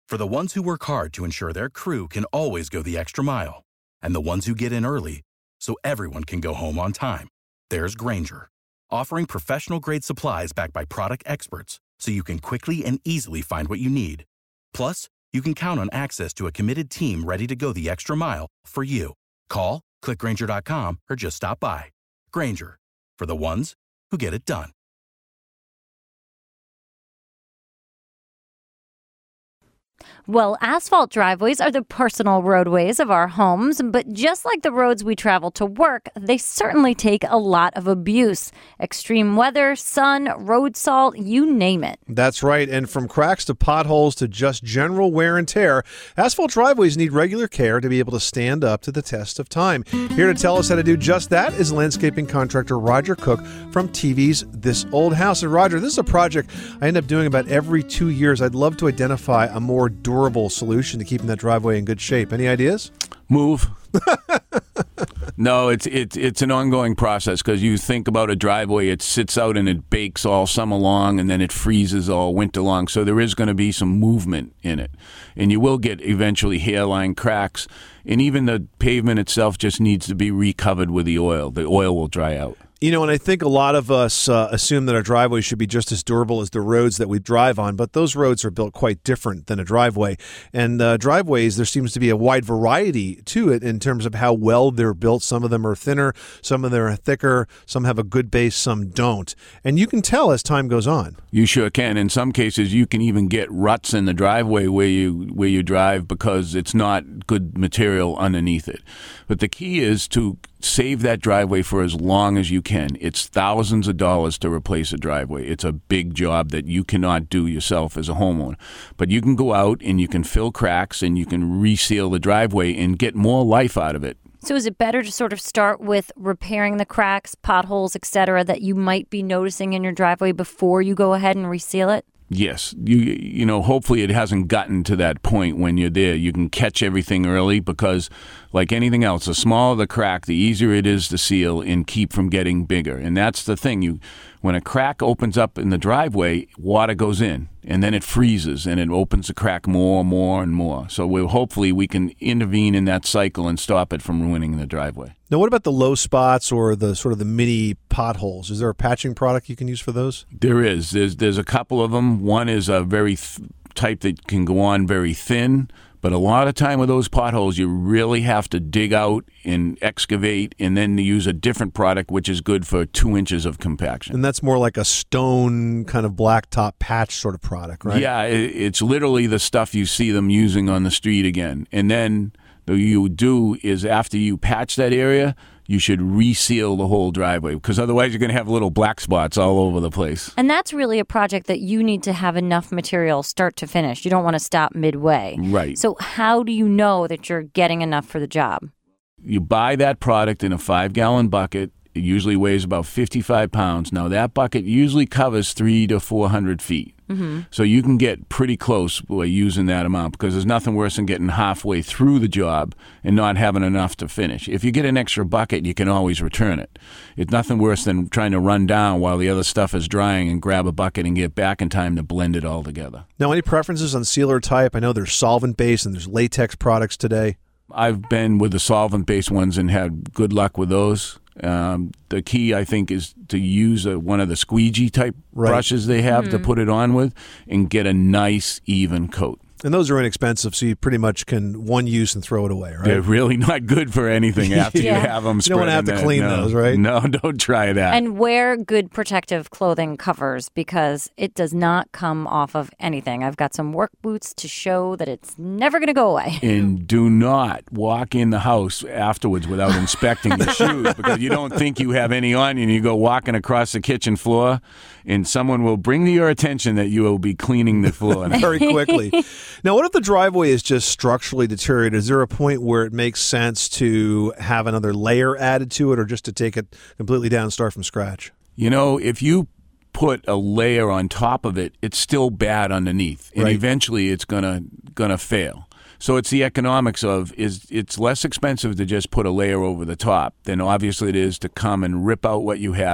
For the ones who work hard to ensure their crew can always go the extra mile, and the ones who get in early so everyone can go home on time, there's Grainger, offering professional-grade supplies backed by product experts so you can quickly and easily find what you need. Plus, you can count on access to a committed team ready to go the extra mile for you. Call, click Grainger.com, or just stop by. Grainger, for the ones who get it done. Well, asphalt driveways are the personal roadways of our homes, but just like the roads we travel to work, they certainly take a lot of abuse. Extreme weather, sun, road salt, you name it. That's right. And from cracks to potholes to just general wear and tear, asphalt driveways need regular care to be able to stand up to the test of time. Here to tell us how to do just that is landscaping contractor Roger Cook from TV's This Old House. And Roger, this is a project I end up doing about every 2 years. I'd love to identify a more durable solution to keeping that driveway in good shape. Any ideas? Move. No, it's an ongoing process because you think about a driveway, it sits out and it bakes all summer long and then it freezes all winter long. So there is going to be some movement in it. And you will get eventually hairline cracks. And even the pavement itself just needs to be recovered with the oil. The oil will dry out. You know, and I think a lot of us assume that our driveways should be just as durable as the roads that we drive on, but those roads are built quite different than a driveway. And driveways, there seems to be a wide variety to it in terms of how well they're built. Some of them are thinner, some of them are thicker, some have a good base, some don't. And you can tell as time goes on. You sure can. In some cases, you can even get ruts in the driveway where you drive because it's not good material underneath it. But the key is to save that driveway for as long as you can. It's thousands of dollars to replace a driveway. It's a big job that you cannot do yourself as a homeowner. But you can go out and you can fill cracks and you can reseal the driveway and get more life out of it. So is it better to sort of start with repairing the cracks, potholes, etc., that you might be noticing in your driveway before you go ahead and reseal it? Yes. You know, hopefully it hasn't gotten to that point when you're there. You can catch everything early because, like anything else, the smaller the crack, the easier it is to seal and keep from getting bigger. And that's the thing. When a crack opens up in the driveway, water goes in, and then it freezes, and it opens the crack more and more. So hopefully we can intervene in that cycle and stop it from ruining the driveway. Now, what about the low spots or the sort of the mini potholes? Is there a patching product you can use for those? There is. There's a couple of them. One is a very type that can go on very thin. But a lot of time with those potholes, you really have to dig out and excavate and then use a different product, which is good for 2 inches of compaction. And that's more like a stone kind of blacktop patch sort of product, right? Yeah, it's literally the stuff you see them using on the street again. And then what you do is after you patch that area, you should reseal the whole driveway because otherwise you're going to have little black spots all over the place. And that's really a project that you need to have enough material start to finish. You don't want to stop midway. Right. So how do you know that you're getting enough for the job? You buy that product in a 5-gallon bucket. It usually weighs about 55 pounds. Now, that bucket usually covers 300 to 400 feet. Mm-hmm. So you can get pretty close by using that amount because there's nothing worse than getting halfway through the job and not having enough to finish. If you get an extra bucket, you can always return it. It's nothing worse than trying to run down while the other stuff is drying and grab a bucket and get back in time to blend it all together. Now, any preferences on sealer type? I know there's solvent-based and there's latex products today. I've been with the solvent-based ones and had good luck with those. The key, I think, is to use one of the squeegee type brushes they have to put it on with and get a nice, even coat. And those are inexpensive, so you pretty much can one use and throw it away, right? They're really not good for anything after you have them spread. You don't want to have to clean those, right? No, don't try that. And wear good protective clothing covers because it does not come off of anything. I've got some work boots to show that it's never going to go away. And do not walk in the house afterwards without inspecting your shoes because you don't think you have any on you and you go walking across the kitchen floor and someone will bring to your attention that you will be cleaning the floor. Very quickly. Now, what if the driveway is just structurally deteriorated? Is there a point where it makes sense to have another layer added to it or just to take it completely down and start from scratch? You know, if you put a layer on top of it, it's still bad underneath. And eventually it's gonna fail. So it's the economics of it's less expensive to just put a layer over the top than obviously it is to come and rip out what you have,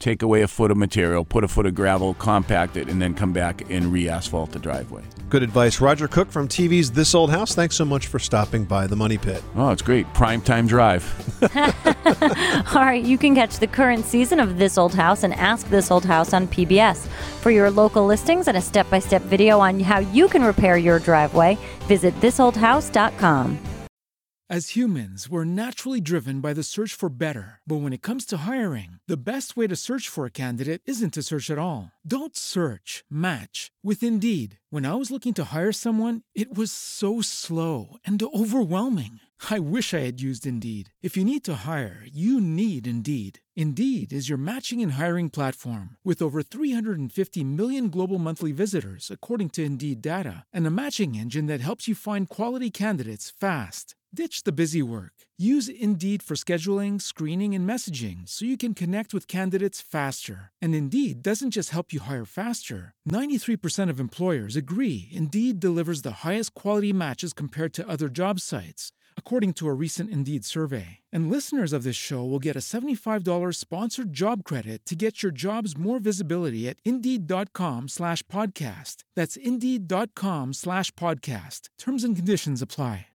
take away a foot of material, put a foot of gravel, compact it, and then come back and re-asphalt the driveway. Good advice. Roger Cook from TV's This Old House, thanks so much for stopping by the Money Pit. Oh, it's great. Primetime drive. All right, you can catch the current season of This Old House and Ask This Old House on PBS. For your local listings and a step-by-step video on how you can repair your driveway, visit thisoldhouse.com. As humans, we're naturally driven by the search for better. But when it comes to hiring, the best way to search for a candidate isn't to search at all. Don't search, match with Indeed. When I was looking to hire someone, it was so slow and overwhelming. I wish I had used Indeed. If you need to hire, you need Indeed. Indeed is your matching and hiring platform with over 350 million global monthly visitors, according to Indeed data, and a matching engine that helps you find quality candidates fast. Ditch the busy work. Use Indeed for scheduling, screening, and messaging so you can connect with candidates faster. And Indeed doesn't just help you hire faster. 93% of employers agree Indeed delivers the highest quality matches compared to other job sites, according to a recent Indeed survey. And listeners of this show will get a $75 sponsored job credit to get your jobs more visibility at Indeed.com/podcast. That's Indeed.com/podcast. Terms and conditions apply.